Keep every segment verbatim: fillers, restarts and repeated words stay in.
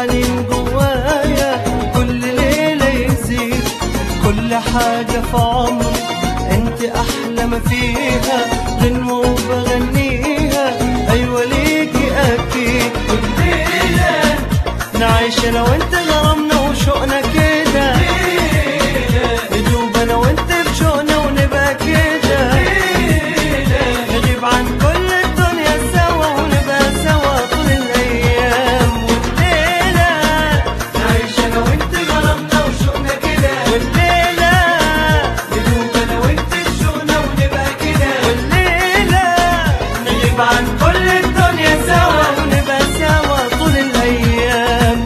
الحنين جوايا كل ليلة يزيد، كل حاجة في عمري انت أحلى ما فيها، غنوة وبغنيها أيوة ليكي أكيد. كل ليلة نعيش أنا وانت غرامنا وشوقنا كده، ندوب أنا وانت بشوقنا ونبقى كده، نغيب عن كل الدنيا سوا ونبقى سوا طول الأيام. والليلة نعيش أنا وانت غرامنا وشوقنا كده، والليلة ندوب أنا وانت بشوقنا ونبقى كده، والليلة نغيب عن كل الدنيا سوا ونبقى سوا طول الأيام.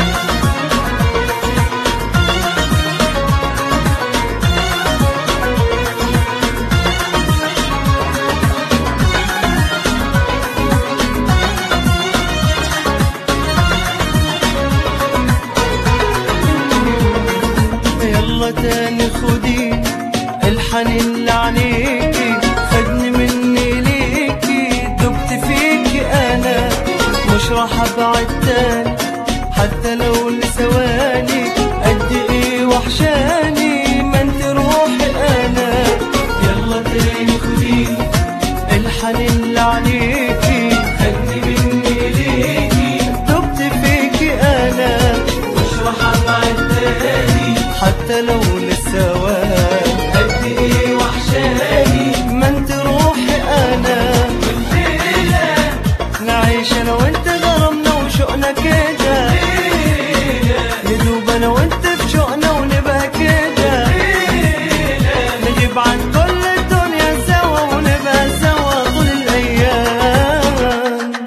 يلا تاني خدي الحنين لعنيكي، خدني مني ليكي، دبت فيكي انا مش راح ابعد تاني حتى لو لثواني، قد ايه وحشاني ما انت روحي انا. يلا تاني خدي الحنين لعنيكي، خدني مني ليكي، دبت فيكي انا مش راح ابعد تاني حتى لو للثواني، قد ايه وحشاني ما انت روحي انا. والليلة نعيش انا وانت غرامنا وشوقنا كده، ندوب انا وانت بشوقنا ونبقى كده، نغيب عن كل الدنيا سوا ونبقى سوا طول الايام.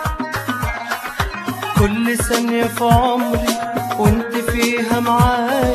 كل ثانية في عمري وانت فيها معايا